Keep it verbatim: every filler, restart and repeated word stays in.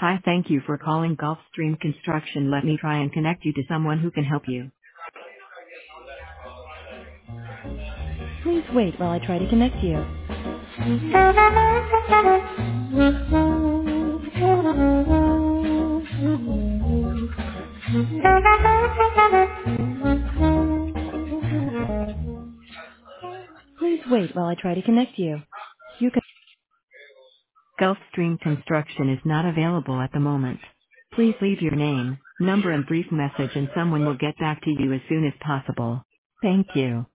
Hi, thank you for calling Gulfstream Construction. Let me try and connect you to someone who can help you. Please wait while I try to connect you. Please wait while I try to connect you. You can Gulfstream Construction is not available at the moment. Please leave your name, number and brief message and someone will get back to you as soon as possible. Thank you.